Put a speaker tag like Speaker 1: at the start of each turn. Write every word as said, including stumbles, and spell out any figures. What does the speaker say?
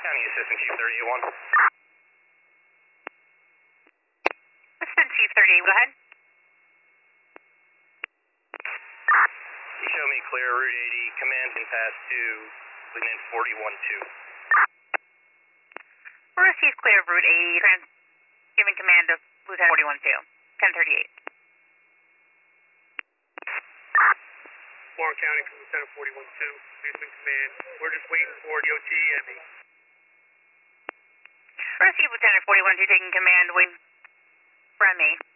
Speaker 1: County Assistant Chief thirty-eight one.
Speaker 2: Assistant Chief thirty-eight, go ahead.
Speaker 1: You show me clear Route eighty, command can pass to Lieutenant forty-one two.
Speaker 2: We'll receive clear of Route eighty, trans giving command of Lieutenant forty-one two, ten thirty-eight.
Speaker 3: Warren County from Lieutenant forty-one two, Houston Command. We're just waiting for the O T and me.
Speaker 2: We'll receive Lieutenant forty-one two taking command, waiting for me.